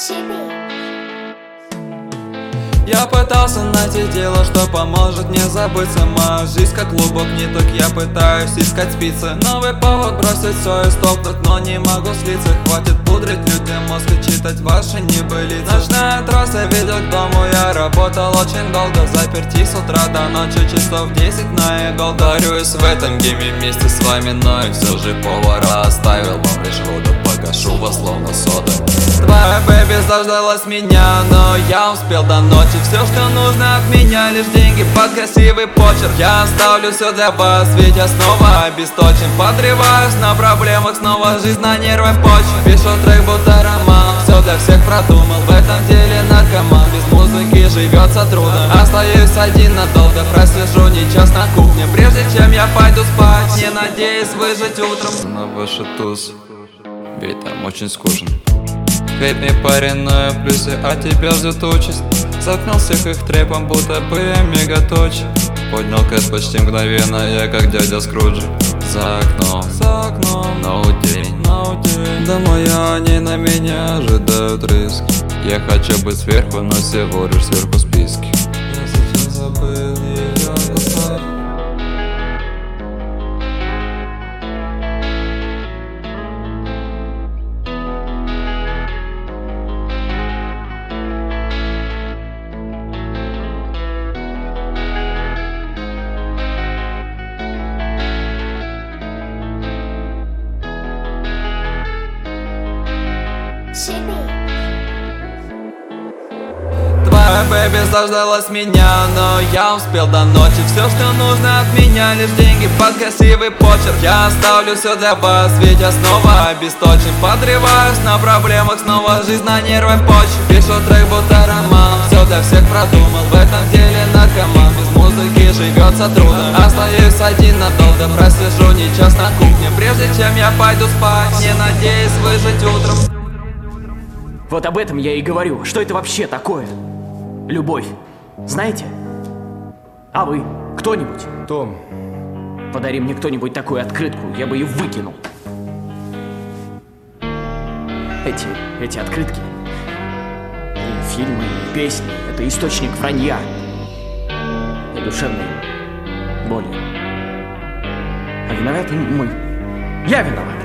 Я пытался найти дело, что поможет мне забыться. Моя жизнь как клубок ниток, я пытаюсь искать спицы. Новый повод бросить все и стопнуть, но не могу слиться. Хватит пудрить людям мозг и читать ваши небылицы. Ночная трасса ведет к дому, я работал очень долго. Заперти с утра до ночи, часов 10 на игл. Дарюсь в этом гейме вместе с вами, но и все же повара оставил вам лишь воду. Погашу вас словно сода. Твоя бэби заждалась меня, но я успел до ночи. Все, что нужно от меня, лишь деньги под красивый почерк. Я оставлю все для вас, ведь я снова обесточен. Подрываюсь на проблемах, снова жизнь на нервах почве. Пишу трек, будто роман, все для всех продумал. В этом деле наркоман, без музыки живется трудно. Остаюсь один надолго, просижу не час на кухне. Прежде чем я пойду спать, не надеюсь выжить утром. На выше туз, ведь там очень скучно. Хейт мне парень, но я в плюсе, а тебя ждет участь. Заткнул всех их трепом, будто бы я мегаточ. Поднял кэс почти мгновенно, я как дядя Скруджи. За окном, ноутдень. Домой они на меня ожидают риск. Я хочу быть сверху, но всего лишь сверху списки. Я сейчас забыл ее лицо. Твоя бэби заждалась меня, но я успел до ночи. Все, что нужно от меня, лишь деньги под красивый почерк. Я оставлю все для вас, ведь я снова обесточен. Подрываюсь на проблемах, снова жизнь на нервах почве. Пишу трек, будто роман, все для всех продумал. В этом деле наркоман, без музыки живется трудно. Остаюсь один надолго, просижу не час на кухне. Прежде чем я пойду спать, не надеюсь выжить утром. Вот об этом я и говорю. Что это вообще такое? Любовь. Знаете? А вы? Кто-нибудь? Том. Подари мне кто-нибудь такую открытку, я бы ее выкинул. Эти открытки. И фильмы, и песни. Это источник вранья. И душевной боли. А виноваты мы. Я виноват.